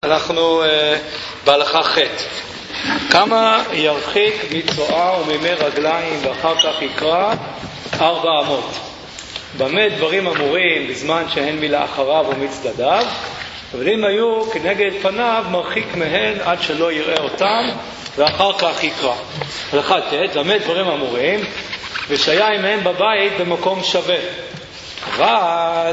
אנחנו בהלכה ח' כמה ירחיק מצואה וממי רגליים ואחר כך יקרא 400. במה דברים אמורים בזמן שהן מלאחריו ומצדדיו, אבל אם היו כנגד פניו מרחיק מהן עד שלא יראה אותם ואחר כך יקרא. הלכה ט' במה דברים אמורים ושהיה עמהם בבית במקום שווה, אבל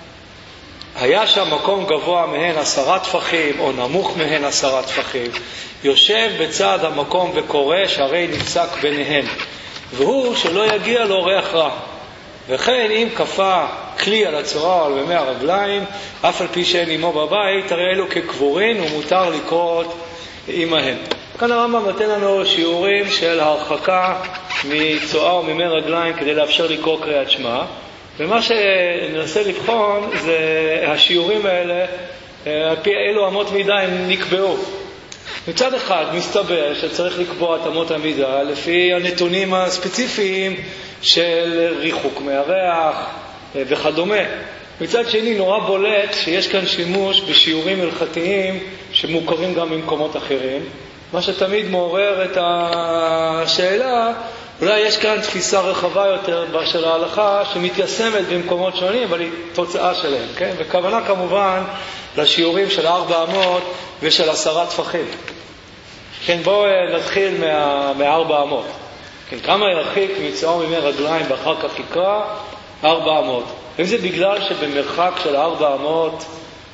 היה שם מקום גבוה מהן 10 טפחים או נמוך מהן 10 טפחים, יושב בצד המקום וקורא שהרי נפסק ביניהן, והוא שלא יגיע לו ריח רע. וכן אם כפה כלי על הצורה או על במי הרגליים, אף על פי שאין עמו בבית, הרי אלו כקבורין ומותר לקרות עמהם. כאן הרמב"ם נותן לנו שיעורים של הרחקה מצואה וממי רגליים כדי לאפשר לקרוא קריאת שמע, ומה שננסה לבחון זה השיעורים האלה על פי אילו אמות מידה הם נקבעו. מצד אחד מסתבר שצריך לקבוע את אמות המידה לפי הנתונים הספציפיים של ריחוק מהריח וכדומה. מצד שני נורא בולט שיש כאן שימוש בשיעורים הלכתיים שמוכרים גם במקומות אחרים, מה שתמיד מעורר את השאלה, אולי יש כאן תפיסה רחבה יותר של ההלכה שמתיישמת במקומות שונים, אבל היא תוצאה שלהם, כן? וכוונה כמובן לשיעורים של 400 ושל 10 טפחים. כן, בואו נתחיל מ-400. כן, כמה ירחיק מצואה וממי רגליים ואחר כך יקרא 400. אם זה בגלל שבמרחק של 400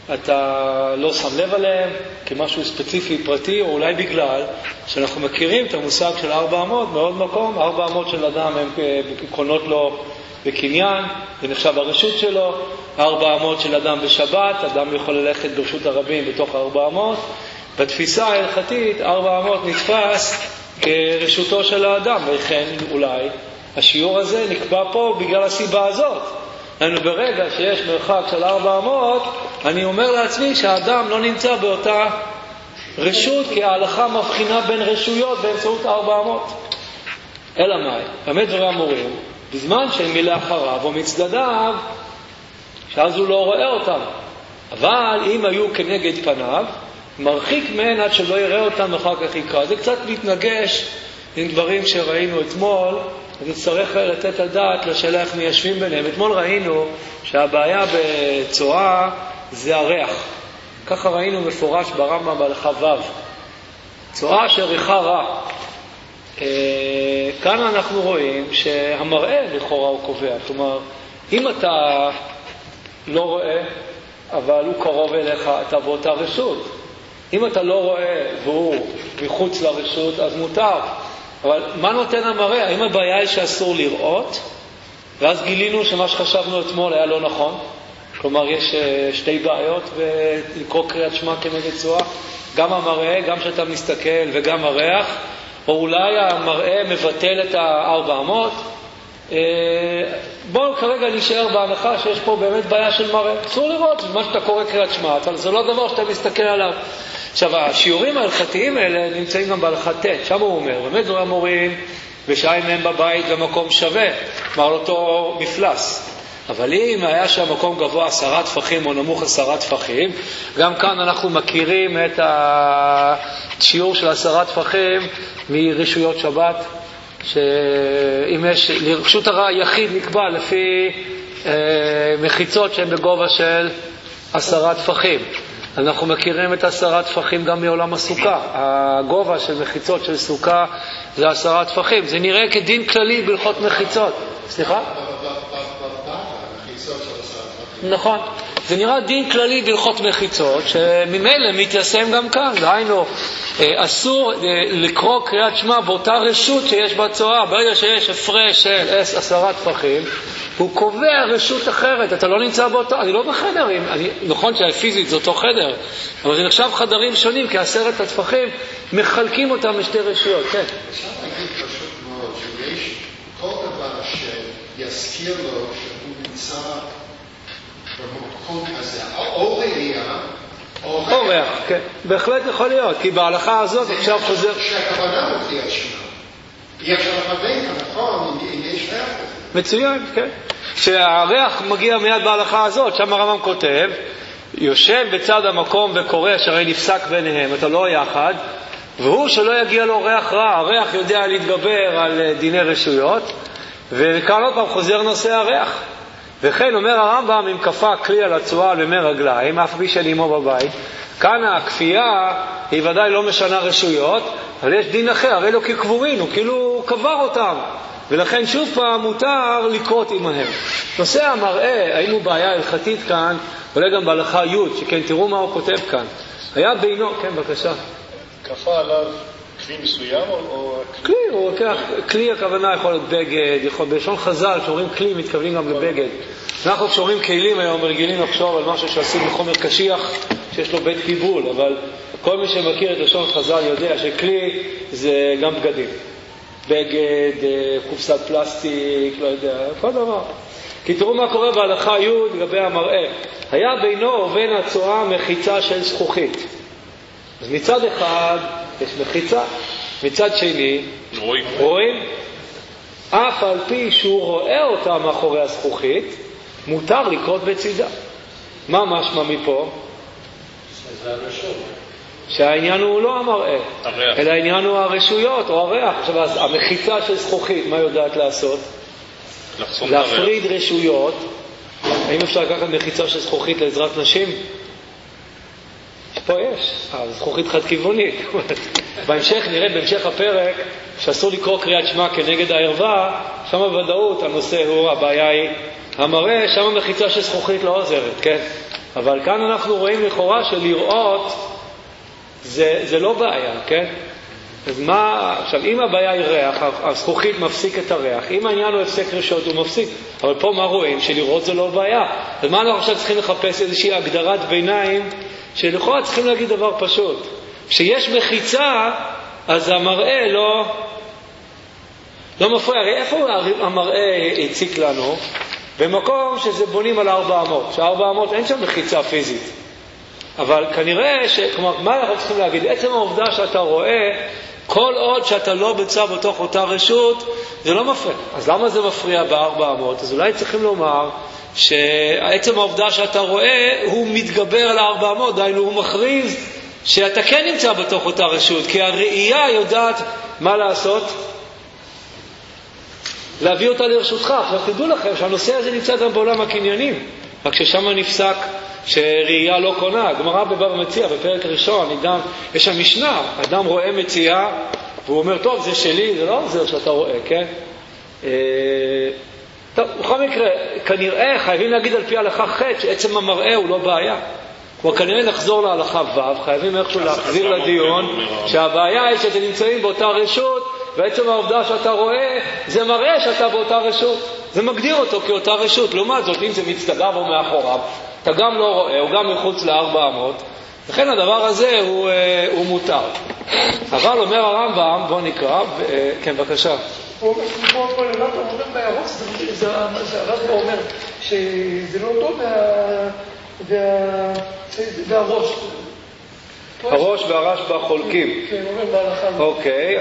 אתה לא שם לב עליהם כמשהו ספציפי פרטי, או אולי בגלל שאנחנו מכירים את המושג של 400 מאוד מקום. 400 של אדם הם קונות לו בקניין, זה נחשב הרשות שלו. 400 של אדם בשבת, אדם יכול ללכת ברשות הרבים בתוך 400. בתפיסה ההלכתית 400 נתפס כרשותו של האדם, וכן אולי השיעור הזה נקבע פה בגלל הסיבה הזאת. ברגע שיש מרחק של 400, אני אומר לעצמי שהאדם לא נמצא באותה רשות, כי ההלכה מבחינה בין רשויות באמצעות 400. אלא מאי? במה דברים אמורים? בזמן שהם מלאחריו או מצדדיו, שאז הוא לא רואה אותם. אבל אם היו כנגד פניו, מרחיק מהן עד שלא יראה אותם ואחר כך יקרא. זה קצת מתנגש עם דברים שראינו אתמול, אז נצטרך לתת הדעת לשאלה איך מיישבים ביניהם. אתמול ראינו שהבעיה בצואה זה הריח. ככה ראינו מפורש ברמב"ם בהלכה ו'. צואה שריחה רע. כאן אנחנו רואים שהמראה לכאורה הוא קובע. כלומר, אם אתה לא רואה, אבל הוא קרוב אליך, אתה באותה רשות. אם אתה לא רואה והוא מחוץ לרשות, אז מותר. אבל מה נותן המראה? האם הבעיה היא שאסור לראות? ואז גילינו שמה שחשבנו אתמול היה לא נכון. כלומר, יש שתי בעיות ולקרוא קריאת שמע כנגד צואה. גם המראה, גם שאתה מסתכל, וגם הריח. או אולי המראה מבטל את 400. בואו כרגע נשאר בהנחה שיש פה באמת בעיה של מראה. אסור לראות, מה שאתה קורא קריאת שמע, זה לא דבר שאתה מסתכל עליו. עכשיו, השיעורים ההלכתיים האלה נמצאים גם בהלכה ט', שם הוא אומר, באמת דברים אמורים ושהיה מהם בבית במקום שווה, כלומר אותו מפלס. אבל אם היה שם מקום גבוה 10 טפחים או נמוך 10 טפחים, גם כאן אנחנו מכירים את השיעור של 10 טפחים מרשויות שבת, שאם יש לרשות היחיד נקבע לפי מחיצות שהן בגובה של 10 טפחים. אנחנו מכירים את 10 טפחים גם מעולם הסוכה. הגובה של מחיצות של סוכה זה 10 טפחים. זה נראה כדין כללי בהלכות מחיצות. סליחה? נכון. זה נראה דין כללי בהלכות מחיצות, שממילא מתיישם גם כאן. דהיינו, אסור לקרוא קריאת שמע באותה רשות שיש בצואה. ברגע שיש הפרש של 10 טפחים, הוא קובע רשות אחרת. אתה לא נמצא באותה, אני לא בחדר. נכון שהפיזית זה אותו חדר, אבל זה נחשב חדרים שונים, כי 10 הטפחים מחלקים אותם לשתי רשויות. כן. אפשר להגיד פשוט מאוד שיש כל דבר שיזכיר לו שהוא נמצא במקום הזה, או ראייה, או ריח. כן, בהחלט יכול להיות, כי בהלכה הזאת עכשיו חוזר... שהכוונה הוא קריאת שמע. יש לכוון, נכון, אם יש ריח כזה. מצוין, כן. שהריח מגיע מיד בהלכה הזאת, שם הרמב"ם כותב, יושב בצד המקום וקורא שהרי נפסק ביניהם, אתה לא יחד, והוא שלא יגיע לו ריח רע, הריח יודע להתגבר על דיני רשויות, וכאן עוד פעם חוזר נושא הריח. וכן אומר הרמב"ם, אם כפה כלי על הצועה על במי רגליים, אף בי של אמו בבית, כאן הכפייה היא ודאי לא משנה רשויות, אבל יש דין אחר, הרי לא כקבורין, הוא כאילו קבר אותם, ולכן שוב פעם מותר לקרות עמהם. נושא המראה, היינו בעיה הלכתית כאן, אולי גם בהלכה י' שכן תראו מה הוא כותב כאן. היה בינו, כן בבקשה. כפה עליו כלי מסוים או... כלי, הוא לוקח, כלי הכוונה יכול להיות בגד, יכול בלשון חז"ל, כשאומרים כלי מתכוונים גם לבגד. אנחנו כשאומרים כלים היום רגילים לחשוב על משהו שעשו בחומר קשיח שיש לו בית קיבול, אבל כל מי שמכיר את לשון חז"ל יודע שכלי זה גם בגדים. בגד, קופסת פלסטיק, לא יודע, כל דבר. כי תראו מה קורה בהלכה י' לגבי המראה. היה בינו ובין הצועה מחיצה של זכוכית. אז מצד אחד יש מחיצה, מצד שני רואים. אף על פי שהוא רואה אותה מאחורי הזכוכית, מותר לקרות בצידה. מה משמע מפה? שהעניין הוא לא המראה, אלא העניין הוא הרשויות או הריח. עכשיו, אז המחיצה של זכוכית, מה יודעת לעשות? להפריד רשויות. האם אפשר לקחת מחיצה של זכוכית לעזרת נשים? פה יש, זכוכית חד כיוונית. בהמשך נראה, בהמשך הפרק, שאסור לקרוא קריאת שמע כנגד הערווה, שם בוודאות הנושא הוא, הבעיה היא המראה, שם המחיצה של זכוכית לא עוזרת, כן? אבל כאן אנחנו רואים לכאורה שלראות זה לא בעיה, כן? אז מה, עכשיו, אם הבעיה היא ריח, הזכוכית מפסיק את הריח. אם העניין הוא הפסק רשות, הוא מפסיק. אבל פה מה רואים? שלראות זה לא בעיה. אז מה אנחנו עכשיו צריכים לחפש איזושהי הגדרת ביניים, שלכאורה צריכים להגיד דבר פשוט. כשיש מחיצה, אז המראה לא מפריע. הרי איפה המראה הציק לנו? במקום שזה בונים על 400. ש400 אין שם מחיצה פיזית. אבל כנראה כלומר, מה אנחנו צריכים להגיד? עצם העובדה שאתה רואה, כל עוד שאתה לא בצע בתוך אותה רשות, זה לא מפריע. אז למה זה מפריע ב400? אז אולי צריכים לומר שעצם העובדה שאתה רואה, הוא מתגבר על 400, דהיינו הוא מכריז שאתה כן נמצא בתוך אותה רשות, כי הראייה יודעת מה לעשות? להביא אותה לרשותך. עכשיו תדעו לכם שהנושא הזה נמצא גם בעולם הקניינים, רק ששם נפסק שראייה לא קונה. הגמרא בבבא מציעא בפרק ראשון, יש שם משנה, אדם רואה מציאה והוא אומר, טוב, זה שלי, זה לא עוזר שאתה רואה, כן? טוב, בכל מקרה, כנראה חייבים להגיד על פי הלכה ח' שעצם המראה הוא לא בעיה. כבר כנראה נחזור להלכה ו', חייבים איכשהו להחזיר לדיון שהבעיה היא שאתם נמצאים באותה רשות, ועצם העובדה שאתה רואה זה מראה שאתה באותה רשות, זה מגדיר אותו כאותה רשות. לעומת זאת, אם זה מצטדיו או מאחוריו, אתה גם לא רואה, הוא גם מחוץ ל400, לכן הדבר הזה הוא מותר. אבל אומר הרמב"ם, בוא נקרא, כן בבקשה. פה הרמב"ם אומר בהרוס, זה הרמב"ם אומר שזה לא טוב והראש. הראש והרשב"א חולקים. כן, אומר בהלכה. אוקיי,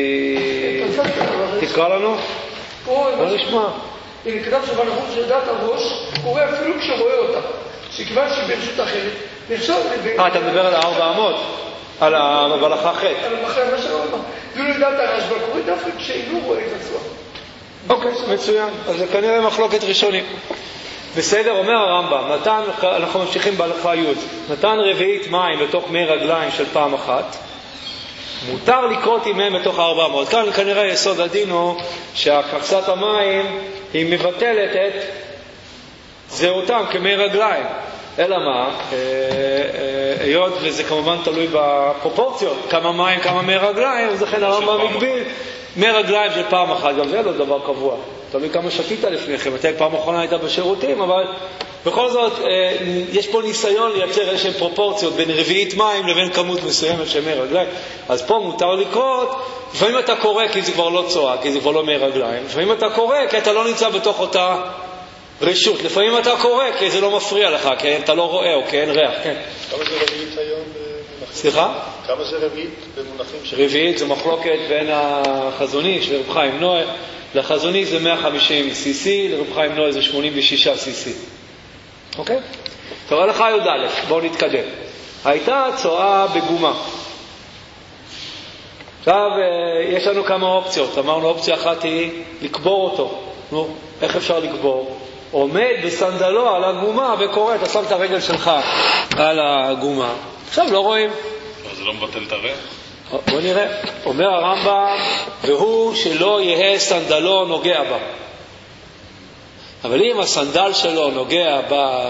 תקרא לנו? פה נשמע. הנה כתב שבנחום שדעת הראש קורא אפילו כשרואה אותה, שכיוון שברשות אחרת נחשב אתה מדבר על 400, על ההלכה ח'. על המחר, מה שלא אמר. ואילו לדעת הרשב"א קורא דווקא כשאינו רואה את עצמו. אוקיי, מצוין. אז זה כנראה מחלוקת ראשונים. בסדר, אומר הרמב"ם, אנחנו ממשיכים בהלכה י', נתן רביעית מים בתוך מי רגליים של פעם אחת, מותר לקרות עימם בתוך 400. כאן כנראה יסוד הדין הוא שהקפסת המים היא מבטלת את זהותם כמי רגליים. אלא מה? היות וזה כמובן תלוי בפרופורציות, כמה מים, כמה מי רגליים, אז לכן הרמב"ם מגביל מי רגליים של פעם אחת, גם זה לא דבר קבוע. תלוי כמה שתית לפניכם, מתי פעם אחרונה הייתה בשירותים, אבל בכל זאת יש פה ניסיון לייצר איזשהם פרופורציות בין רביעית מים לבין כמות מסוימת של מי רגליים. אז פה מותר לקרות, לפעמים אתה קורא כי זה כבר לא צועה, כי זה כבר לא מי רגליים, לפעמים אתה קורא כי אתה לא נמצא בתוך אותה רשות, לפעמים אתה קורא כי זה לא מפריע לך, כי אתה לא רואה או כי אין ריח. כן. כמה זה רביעית היום במונחים? סליחה? כמה זה רביעית במונחים של... רביעית זה מחלוקת בין החזון איש לרב חיים נוי. לחזון איש זה 150 cc, לרב חיים נוי זה 86 cc. אוקיי? טוב, הלכה י"א, בואו נתקדם. הייתה צואה בגומה. עכשיו, יש לנו כמה אופציות. אמרנו, אופציה אחת היא לקבור אותו. נו, איך אפשר לקבור? עומד בסנדלו על הגומה וקורא, אתה שם את הרגל שלך על הגומה. עכשיו לא רואים. זה לא מבטל את הריח? בוא נראה. אומר הרמב"ם, והוא שלא יהיה סנדלו נוגע בה. אבל אם הסנדל שלו נוגע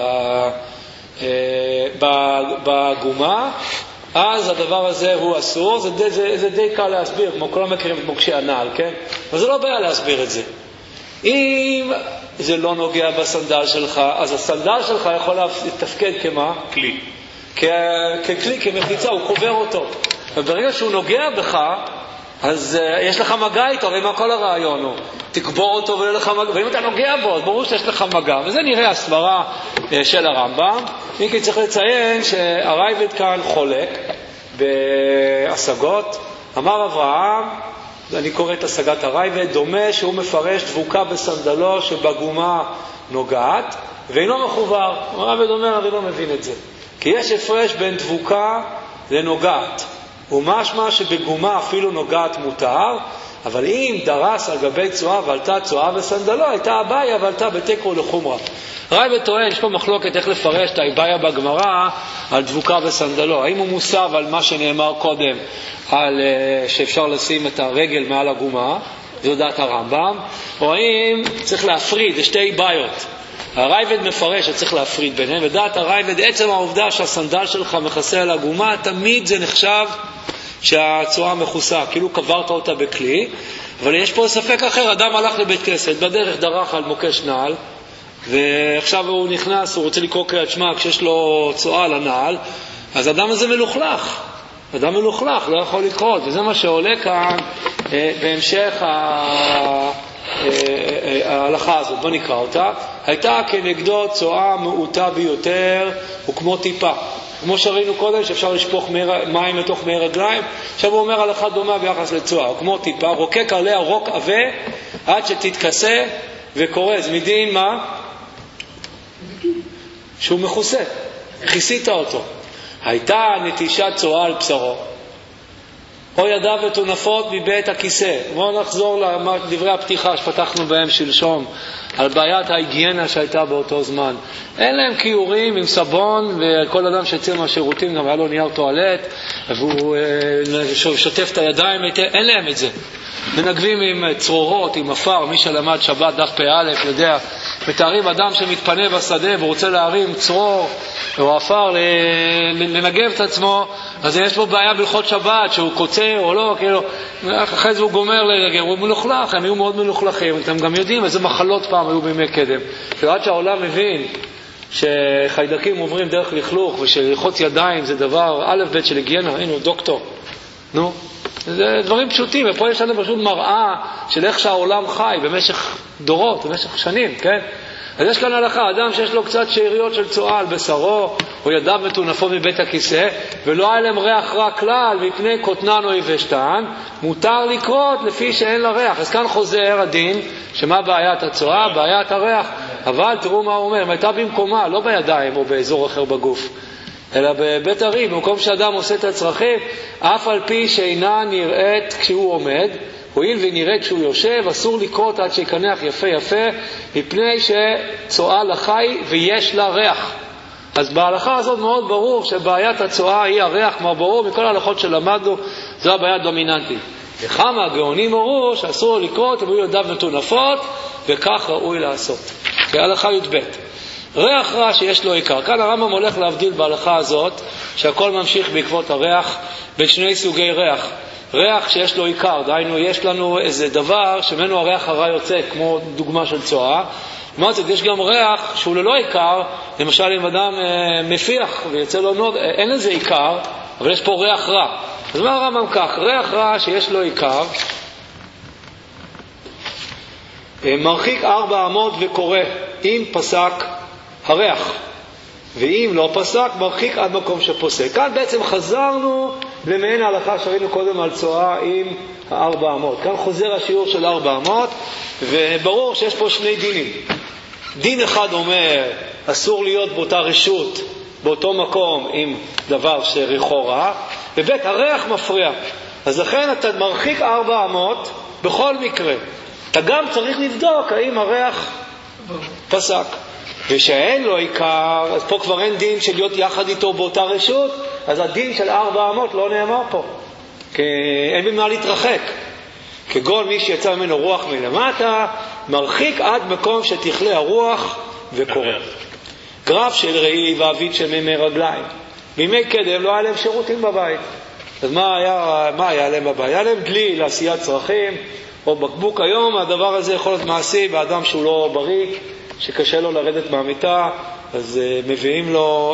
בגומה, אז הדבר הזה הוא אסור. זה די קל להסביר, כמו כולם מכירים את מוקשי הנעל, כן? אבל זה לא בעיה להסביר את זה. אם זה לא נוגע בסנדל שלך, אז הסנדל שלך יכול לתפקד כמה? כלי. ככלי, כמחיצה, הוא קובר אותו. וברגע שהוא נוגע בך, אז יש לך מגע איתו, ומה כל הרעיון הוא? תקבור אותו ולא לך מגע, ואם אתה נוגע בו, אז ברור שיש לך מגע. וזה נראה הסברה של הרמב"ם. מיקי צריך לציין שהרייבד כאן חולק בהשגות. אמר אברהם, אני קורא את השגת הרייבד, דומה שהוא מפרש דבוקה בסנדלו שבגומה נוגעת, ואינו מחובר. הרייבד אומר, אני לא מבין את זה. כי יש הפרש בין דבוקה לנוגעת. ומשמע שבגומה אפילו נוגעת מותר, אבל אם דרס על גבי צועה ועלתה צועה בסנדלו, הייתה הבעיה ועלתה בתיקו לחומרה. רייבד טוען, יש פה מחלוקת איך לפרש את הבעיה בגמרא על דבוקה בסנדלו. האם הוא מוסב על מה שנאמר קודם, על שאפשר לשים את הרגל מעל הגומה, זו דעת הרמב"ם, או האם צריך להפריד, זה שתי בעיות. הרייבד מפרש שצריך להפריד ביניהם, ודעת הרייבד, עצם העובדה שהסנדל שלך מכסה על הגומה, תמיד זה נחשב שהצועה מכוסה, כאילו קברת אותה בכלי. אבל יש פה ספק אחר, אדם הלך לבית כנסת, בדרך דרך על מוקש נעל, ועכשיו הוא נכנס, הוא רוצה לקרוא קריאת שמע כשיש לו צועה על הנעל, אז אדם הזה מלוכלך. אדם מלוכלך, לא יכול לקרות, וזה מה שעולה כאן בהמשך ההלכה הזאת. בוא נקרא אותה. הייתה כנגדו צועה מעוטה ביותר וכמו טיפה, כמו שראינו קודם שאפשר לשפוך מים לתוך מי רגליים. עכשיו הוא אומר הלכה דומה ביחס לצועה, כמו טיפה, רוקק עליה רוק עבה עד שתתכסה וקורז. מדין מה? שהוא מכוסה, כיסית אותו. הייתה נטישת צועה על בשרו, או ידיו ותונפות מבית הכיסא. בואו נחזור לדברי הפתיחה שפתחנו בהם שלשום, על בעיית ההיגיינה שהייתה באותו זמן. אין להם כיורים עם סבון, וכל אדם שיצא מהשירותים גם היה לו נייר טואלט, והוא שוטף את הידיים, אין להם את זה. מנגבים עם צרורות, עם אפר. מי שלמד שבת דף פ"א יודע, מתארים אדם שמתפנה בשדה ורוצה להרים צרור או אפר לנגב את עצמו, אז יש לו בעיה בהלכות שבת שהוא קוצר או לא, כאילו אחרי זה הוא גומר לנגב, הוא מלוכלך. הם היו מאוד מלוכלכים. אתם גם יודעים איזה מחלות פעם היו בימי קדם, שעד שהעולם מבין שחיידקים עוברים דרך לכלוך, ושלחוץ ידיים זה דבר א' ב' של היגיינה. הנה הוא דוקטור, נו, זה דברים פשוטים. ופה יש לנו פשוט מראה של איך שהעולם חי במשך דורות, במשך שנים, כן? אז יש כאן הלכה, אדם שיש לו קצת שאריות של צועה על בשרו, או ידיו מטונפות מבית הכיסא, ולא היה להם ריח רע כלל, מפני קוטנן או יבשתן, מותר לקרות לפי שאין לה ריח. אז כאן חוזר הדין, שמה בעיית הצועה? בעיית הריח. אבל תראו מה הוא אומר, אם הייתה במקומה, לא בידיים או באזור אחר בגוף, אלא בבית הריב, במקום שאדם עושה את הצרכים, אף על פי שאינה נראית כשהוא עומד, הואיל ונראה כשהוא יושב, אסור לקרות עד שיקנח יפה יפה, מפני שצועה לחי ויש לה ריח. אז בהלכה הזאת מאוד ברור שבעיית הצועה היא הריח, כמו ברור מכל ההלכות שלמדנו, זו הבעיה הדומיננטית. וכמה הגאונים הורו שאסור לקרות, הם היו ידיו מטונפות, וכך ראוי לעשות. בהלכה י"ב. ריח רע שיש לו עיקר. כאן הרמב"ם הולך להבדיל בהלכה הזאת, שהכל ממשיך בעקבות הריח, בין שני סוגי ריח. ריח שיש לו עיקר, דהיינו יש לנו איזה דבר שמנו הריח הרע יוצא, כמו דוגמה של צועה. זאת, יש גם ריח שהוא ללא עיקר, למשל אם אדם מפיח ויוצא לו נוד, אין לזה עיקר, אבל יש פה ריח רע. אז מה הרמב"ם כך? ריח רע שיש לו עיקר, מרחיק 4 אמות וקורא, אם פסק הריח, ואם לא פסק, מרחיק עד מקום שפוסק. כאן בעצם חזרנו למעין ההלכה שראינו קודם על צועה עם 4 אמות. כאן חוזר השיעור של 4 אמות, וברור שיש פה שני דינים. דין אחד אומר אסור להיות באותה רשות, באותו מקום עם דבר שריחו רע, ובית הריח מפריע. אז לכן אתה מרחיק 4 אמות בכל מקרה. אתה גם צריך לבדוק האם הריח פסק. ושאין לו עיקר, אז פה כבר אין דין של להיות יחד איתו באותה רשות, אז הדין של 4 אמות לא נאמר פה. כי אין במה להתרחק. כגון מי שיצא ממנו רוח מלמטה, מרחיק עד מקום שתכלה הרוח וקורא. גרף של ראי ואבית של מימי רגליים. בימי קדם לא היה להם שירותים בבית. אז מה היה להם בבית? היה להם דלי לעשיית צרכים, או בקבוק. היום הדבר הזה יכול להיות מעשי באדם שהוא לא בריא, שקשה לו לרדת מהמיטה, אז מביאים לו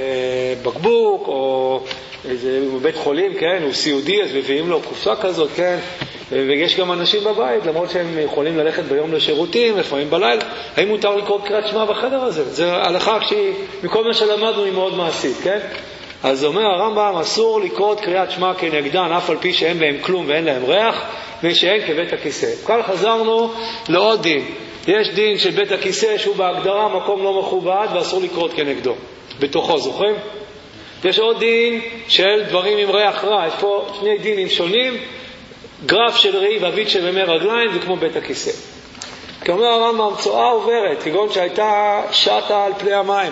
בקבוק, או איזה בית חולים, כן, הוא סיעודי, אז מביאים לו קופסה כזאת, כן, ויש גם אנשים בבית, למרות שהם יכולים ללכת ביום לשירותים, לפעמים בלילה, האם מותר לקרוא קריאת שמע בחדר הזה? זה הלכה מכל מה שלמדנו היא מאוד מעשית, כן? אז אומר הרמב"ם, אסור לקרוא קריאת שמע כנגדן, אף על פי שאין בהם כלום ואין להם ריח, ושאין כבית הכיסא. כאן חזרנו לעוד דין. יש דין של בית הכיסא שהוא בהגדרה מקום לא מכובד ואסור לקרות כנגדו בתוכו, זוכרים? יש עוד דין של דברים עם ריח רע. יש פה 2 דינים שונים, גרף של ראי ואבית של מימי רגליים וכמו בית הכיסא. כי אומר הרמב"ם, צואה עוברת, כגון שהייתה שטה על פני המים,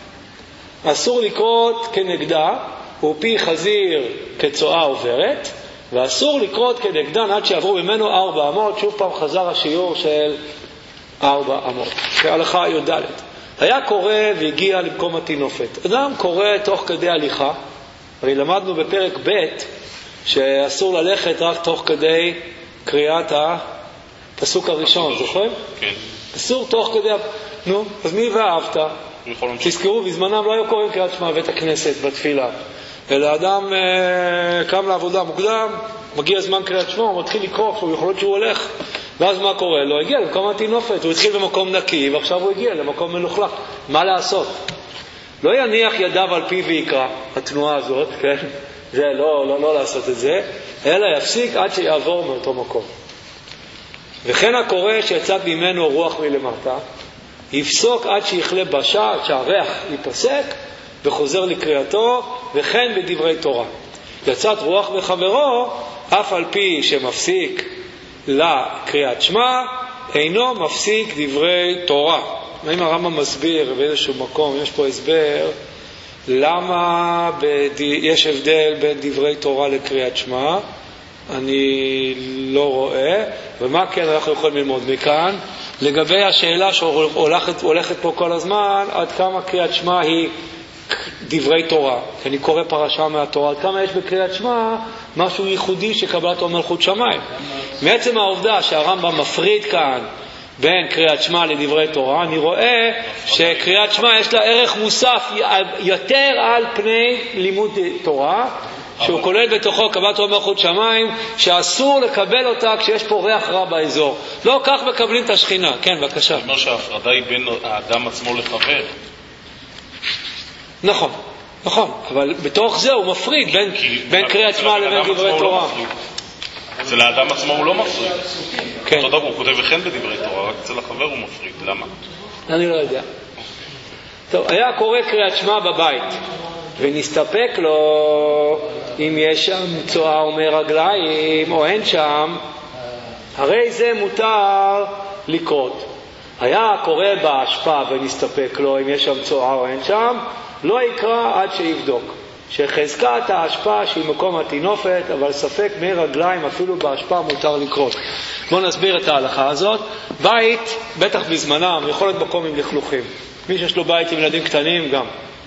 אסור לקרות כנגדה, ופי חזיר כצואה עוברת, ואסור לקרות כנגדן עד שעברו ממנו 4 אמות. שוב פעם חזר השיעור של 4 אמות, כהלכה י"ד. היה קורא והגיע למקום התינופת. אדם קורא תוך כדי הליכה, הרי למדנו בפרק ב' שאסור ללכת רק תוך כדי קריאת הפסוק הראשון, זוכרים? כן. אסור תוך כדי... נו, אז מי ואהבת? תזכרו, בזמנם לא היו קוראים קריאת שמע בבית הכנסת בתפילה. אלא אדם קם לעבודה מוקדם, מגיע זמן קריאת שמע, הוא מתחיל לקרוא, הוא יכול להיות שהוא הולך, ואז מה קורה? לא הגיע למקום התינופת, הוא התחיל במקום נקי, ועכשיו הוא הגיע למקום מלוכלך. מה לעשות? לא יניח ידיו על פיו ויקרא, התנועה הזאת, כן? זה לא לעשות את זה, אלא יפסיק עד שיעבור מאותו מקום. וכן הקורא שיצא ממנו רוח מלמטה, יפסוק עד שיכלה בשעה, עד שהריח ייפסק, וחוזר לקריאתו, וכן בדברי תורה. יצאת רוח בחברו, אף על פי שמפסיק לקריאת שמע, אינו מפסיק דברי תורה. אם הרמב"ם מסביר באיזשהו מקום, יש פה הסבר, למה יש הבדל בין דברי תורה לקריאת שמע, אני לא רואה, ומה כן אנחנו יכולים ללמוד מכאן? לגבי השאלה שהולכת פה כל הזמן, עד כמה קריאת שמע היא דברי תורה, כי אני קורא פרשה מהתורה, עד כמה יש בקריאת שמע משהו ייחודי שקבלת מלכות שמיים. מעצם העובדה שהרמב"ם מפריד כאן בין קריאת שמע לדברי תורה, אני רואה שקריאת שמע יש לה ערך מוסף יותר על פני לימוד תורה, שהוא כולל בתוכו קבלת מלכות שמיים, שאסור לקבל אותה כשיש פה ריח רע באזור. לא כך מקבלים את השכינה. כן, בבקשה. זאת אומרת שההפרדה היא בין האדם עצמו לחבר. נכון, אבל בתוך זה הוא מפריד בין קריאת שמע לבין דברי תורה. אצל האדם עצמו הוא לא מפריד. כן. אותו דבר, הוא כותב וכן בדברי תורה, רק אצל החבר הוא מפריד. למה? אני לא יודע. טוב, היה קורא קריאת שמע בבית, ונסתפק לו אם יש שם צואה או מרגליים או אין שם, הרי זה מותר לקרות. היה קורא בהשפעה ונסתפק לו אם יש שם צואה או אין שם, לא יקרא עד שיבדוק. שחזקת ההשפעה שהיא מקום התינופת, אבל ספק מרגליים אפילו בהשפעה מותר לקרות. בואו נסביר את ההלכה הזאת. בית, בטח בזמנם, יכול להיות מקום עם לכלוכים. מי שיש לו בית עם ילדים קטנים גם.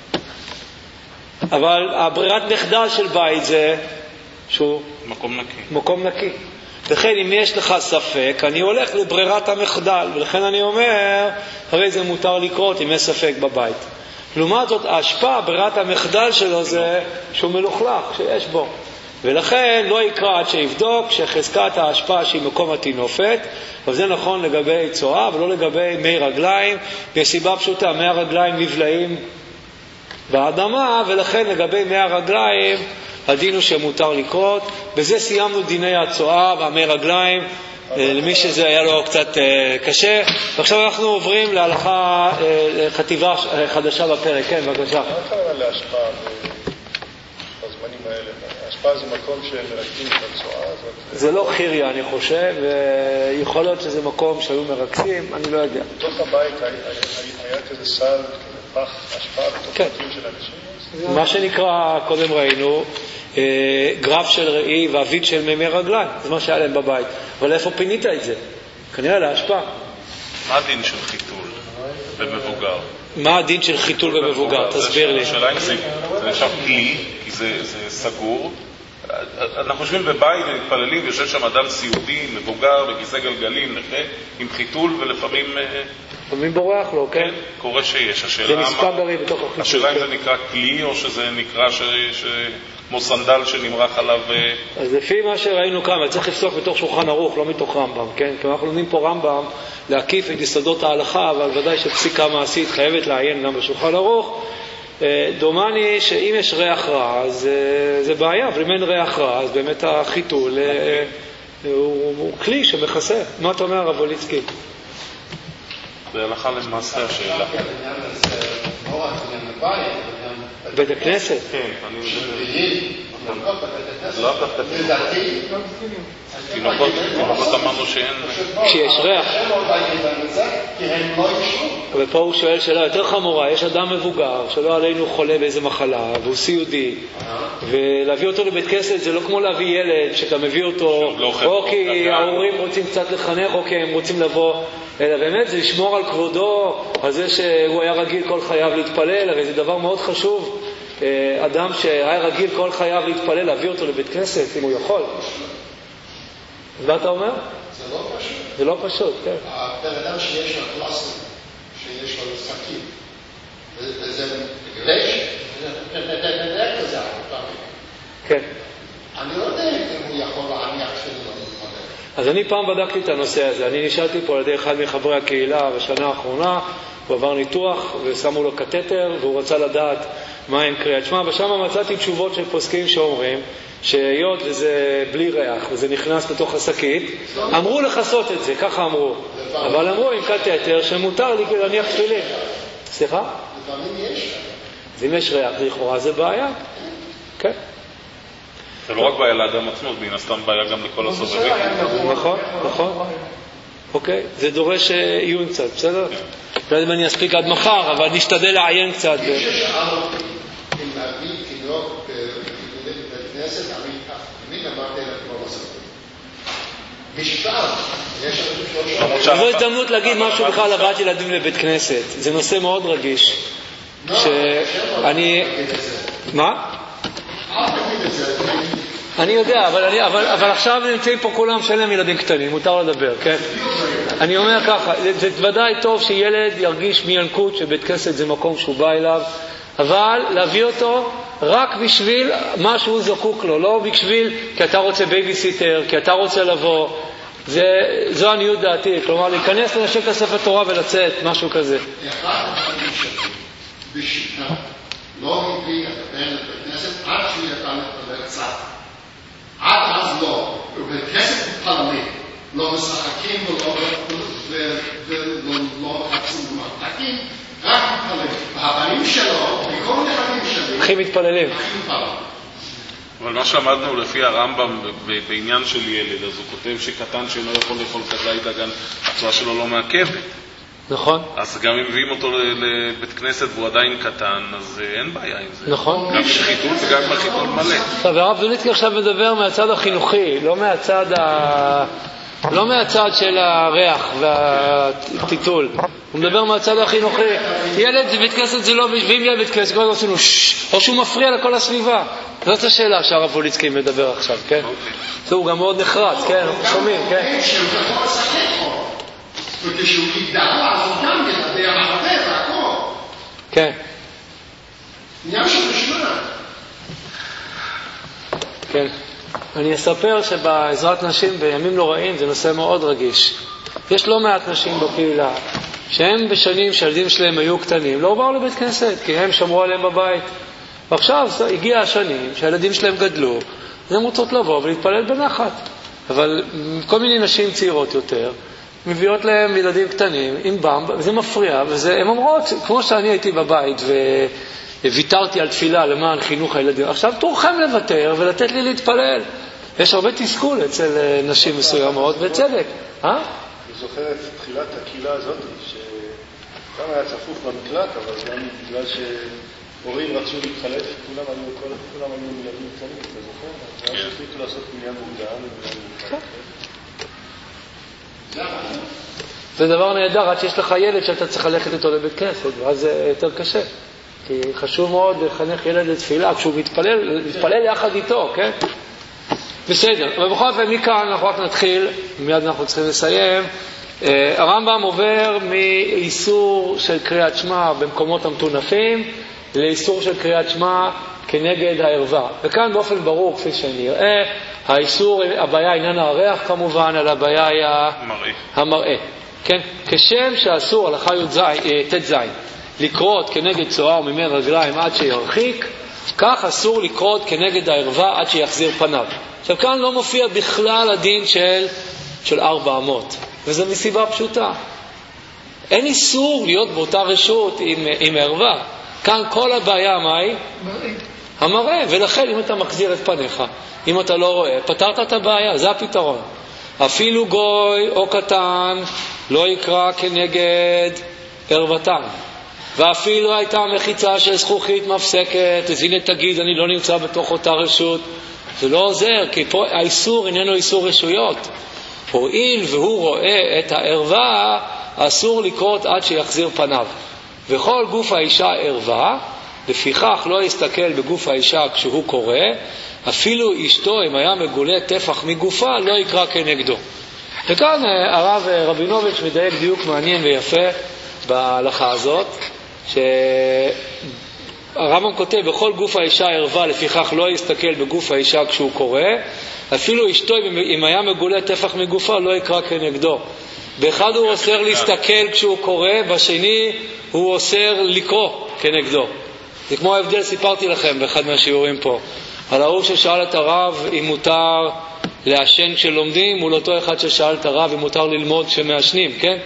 אבל הברירת מחדל של בית זה שהוא מקום נקי. לכן אם יש לך ספק, אני הולך לברירת המחדל, ולכן אני אומר, הרי זה מותר לקרות אם יש ספק בבית. לעומת זאת, ההשפעה, ברירת המחדל שלו זה שהוא מלוכלך, שיש בו. ולכן לא יקרא עד שיבדוק שחזקת ההשפעה שהיא מקום התינופת, אבל זה נכון לגבי צואה ולא לגבי מי רגליים, בסיבה פשוטה, מי הרגליים נבלעים באדמה, ולכן לגבי מי הרגליים הדין הוא שמותר לקרות. בזה סיימנו דיני הצואה והמי רגליים, למי שזה היה לו קצת קשה. ועכשיו אנחנו עוברים להלכה, חטיבה חדשה בפרק. כן, בבקשה. מה קרה להשפעה בזמנים האלה? ההשפעה זה מקום שמרכזים את הצועה הזאת? זה לא חיריה, אני חושב, ויכול להיות שזה מקום שהיו מרכזים, אני לא יודע. בתוך הבית היה כזה סל, כזה פח, השפעה בתוך בתים של אנשים? מה שנקרא, קודם ראינו, גרף של ראי ואבית של מימי רגליים, זה מה שהיה להם בבית. אבל איפה פינית את זה? כנראה להשפעה. מה הדין של חיתול במבוגר? מה הדין של חיתול במבוגר? תסביר לי. השאלה אם זה נחשב כלי, כי זה סגור. אנחנו חושבים בבית ומתפללים ויושב שם אדם סיעודי, מבוגר, בכיסא גלגלים, נכה, עם חיתול ולפעמים... לפעמים בורח לו, כן? קורה שיש. זה מספר גרי בתוך החיתול. השאלה אם זה נקרא כלי או שזה נקרא כמו סנדל שנמרח עליו... אז לפי מה שראינו כאן, אבל צריך לפסוק בתוך שולחן ערוך, לא מתוך רמב"ם, כן? כי אנחנו לומדים פה רמב"ם להקיף את יסודות ההלכה, אבל ודאי שפסיקה מעשית חייבת לעיין גם בשולחן ערוך. דומני שאם יש ריח רע, אז זה בעיה, אבל אם אין ריח רע, אז באמת החיתול הוא כלי שמכסה. מה אתה אומר, הרב וליצקי? זה הלכה למעשה השאלה. בית הכנסת? כן, לא דווקא תינוקות אמרנו שאין... כשיש ריח. ופה הוא שואל שאלה יותר חמורה, יש אדם מבוגר שלא עלינו חולה באיזה מחלה והוא סיעודי, ולהביא אותו לבית כנסת זה לא כמו להביא ילד שאתה מביא אותו או כי ההורים רוצים קצת לחנך או כי הם רוצים לבוא, אלא באמת זה לשמור על כבודו, על זה שהוא היה רגיל כל חייו להתפלל. הרי זה דבר מאוד חשוב, אדם שהיה רגיל כל חייו להתפלל, להביא אותו לבית כנסת אם הוא יכול. אז מה אתה אומר? זה לא פשוט. זה לא פשוט, כן. הבן אדם שיש לו קלאסים, שיש לו שקים, וזה גרש, זה כזה. כן. אני לא יודע אם הוא יכול להניח שזה לא מתמודד. אז אני פעם בדקתי את הנושא הזה. אני נשאלתי פה על ידי אחד מחברי הקהילה בשנה האחרונה, הוא עבר ניתוח ושמו לו קטטר והוא רצה לדעת מה הם קריאת שמע, ושם מצאתי תשובות של פוסקים שאומרים שהיות וזה בלי ריח וזה נכנס לתוך השקית, אמרו לחסות את זה, ככה אמרו, אבל אמרו עם קטטר שמותר לי להניח תפילין. סליחה? לפעמים יש. אז אם יש ריח לכאורה זה בעיה. כן. זה לא רק בעיה לאדם עצמו, מן הסתם בעיה גם לכל הסובבים. נכון, נכון. אוקיי, זה דורש עיון קצת, בסדר? לא יודע אם אני אספיק עד מחר, אבל נשתדל לעיין קצת. מי ששאל אותי אם להביא תינוק בבית כנסת, אני אמרתי לך כמו בסרטון. משקל, יש לנו זו הזדמנות להגיד משהו בכלל הבאת ילדים לבית כנסת. זה נושא מאוד רגיש. שאני... מה? אני יודע, אבל עכשיו נמצאים פה כולם שאין להם ילדים קטנים, מותר לדבר, כן? אני אומר ככה, זה ודאי טוב שילד ירגיש מינקות שבית כנסת זה מקום שהוא בא אליו, אבל להביא אותו רק בשביל מה שהוא זקוק לו, לא בשביל כי אתה רוצה בייביסיטר, כי אתה רוצה לבוא. זו עניות דעתי, כלומר להיכנס לנשק לספר תורה ולצאת, משהו כזה. בשיטה לא הביא את הבן לבית כנסת עד שהוא ידע להתפלל קצת. עד אז לא, בבית כנסת מתפללים, לא משחקים ולא מחפשים במרתקים, רק מתפללים. והבנים שלו, מכל נכדים שלי, הכי מתפללים. אבל מה שלמדנו לפי הרמב"ם בעניין של ילד, אז הוא כותב שקטן שאינו יכול לאכול כזית דגן, הצורה שלו לא מעכבת. נכון. אז גם אם מביאים אותו לבית כנסת והוא עדיין קטן, אז אין בעיה עם זה. נכון. גם עם חיתול וגם עם החיתול מלא. טוב, הרב זוליצקי עכשיו מדבר מהצד החינוכי, לא מהצד של הריח והטיטול. הוא מדבר מהצד החינוכי. ילד בבית כנסת זה לא, ואם ילד בבית כנסת, כל עשינו או שהוא מפריע לכל הסביבה. זאת השאלה שהרב זוליצקי מדבר עכשיו, כן? הוא גם מאוד נחרץ, כן? אנחנו שומעים, כן? וכשהוא ידע אז הוא גם ידבר הרבה והכל. כן. עניין של משמע. כן. אני אספר שבעזרת נשים בימים לא רעים זה נושא מאוד רגיש. יש לא מעט נשים בקהילה שהם בשנים שהילדים שלהם היו קטנים לא באו לבית כנסת כי הם שמרו עליהם בבית. ועכשיו הגיע השנים שהילדים שלהם גדלו, אז הם רוצות לבוא ולהתפלל בנחת. אבל כל מיני נשים צעירות יותר, מביאות להם ילדים קטנים עם במבה, וזה מפריע, והן אומרות, כמו שאני הייתי בבית וויתרתי על תפילה למען חינוך הילדים, עכשיו תורכם לוותר ולתת לי להתפלל. יש הרבה תסכול אצל נשים מסוימות, בצדק. אני זוכר את תחילת הקהילה הזאת, שגם היה צפוף במקלט, אבל גם בגלל שהורים רצו להתחלף, כולם היו ילדים קטנים, אתה זוכר? אז החליטו לעשות מניין מוקדם. זה דבר נהדר, עד שיש לך ילד שאתה צריך ללכת איתו לבית כנסת, ואז זה יותר קשה. כי חשוב מאוד לחנך ילד לתפילה, כשהוא מתפלל יחד איתו, כן? בסדר, אבל בכל אופן מכאן אנחנו רק נתחיל, מיד אנחנו צריכים לסיים. הרמב"ם עובר מאיסור של קריאת שמע במקומות המטונפים, לאיסור של קריאת שמע כנגד הערווה. וכאן באופן ברור, כפי שנראה, האיסור, הבעיה איננה הריח כמובן, אלא הבעיה היא המראה. כן? כשם שאסור, הלכה ט"ז, לקרות כנגד צואה וממי רגליים עד שירחיק, כך אסור לקרות כנגד הערווה עד שיחזיר פניו. עכשיו כאן לא מופיע בכלל הדין של 400, וזה מסיבה פשוטה. אין איסור להיות באותה רשות עם הערווה. כאן כל הבעיה מהי? המראה. ולכן אם אתה מחזיר את פניך, אם אתה לא רואה, פתרת את הבעיה, זה הפתרון. אפילו גוי או קטן לא יקרא כנגד ערוותן. ואפילו הייתה מחיצה של זכוכית מפסקת, אז הנה תגיד, אני לא נמצא בתוך אותה רשות. זה לא עוזר, כי פה האיסור איננו איסור רשויות. הואיל והוא רואה את הערווה, אסור לקרות עד שיחזיר פניו. וכל גוף האישה ערווה, לפיכך לא יסתכל בגוף האישה כשהוא קורא, אפילו אשתו, אם היה מגולה טפח מגופה, לא יקרא כנגדו. וכאן הרב רבינוביץ' מדייק דיוק מעניין ויפה בהלכה הזאת, שהרמב"ם כותב, בכל גוף האישה ערווה, לפיכך לא יסתכל בגוף האישה כשהוא קורא, אפילו אשתו, אם היה מגולה טפח מגופה, לא יקרא כנגדו. באחד הוא אוסר להסתכל כשהוא קורא, בשני הוא אוסר לקרוא כנגדו. זה כמו ההבדל, סיפרתי לכם באחד מהשיעורים פה, על ההוא ששאל את הרב אם מותר לעשן כשלומדים, מול אותו אחד ששאל את הרב אם מותר ללמוד כשמעשנים, כן?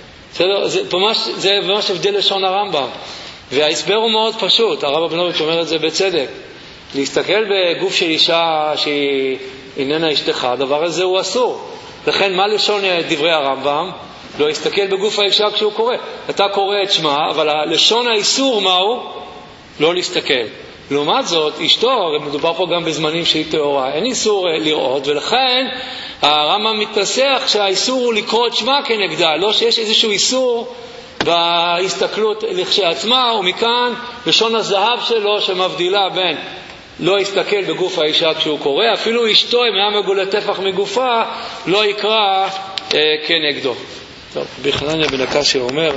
זה ממש הבדל לשון הרמב"ם. וההסבר הוא מאוד פשוט, הרב רבינוביץ' אומר את זה בצדק. להסתכל בגוף של אישה שהיא איננה אשתך, הדבר הזה הוא אסור. לכן מה לשון דברי הרמב"ם? לא יסתכל בגוף האישה כשהוא קורא. אתה קורא את שמה, אבל לשון האיסור מהו? לא להסתכל. לעומת זאת, אשתו, מדובר פה גם בזמנים שהיא טהורה, אין איסור לראות, ולכן הרמב"ם מתנסח שהאיסור הוא לקרוא את שמה כנגדה, לא שיש איזשהו איסור בהסתכלות לכשעצמה, ומכאן לשון הזהב שלו שמבדילה בין לא יסתכל בגוף האישה כשהוא קורא, אפילו אשתו, אם היה מגולה טפח מגופה, לא יקרא כנגדו. טוב, בחנניה בן הקשיא אומר,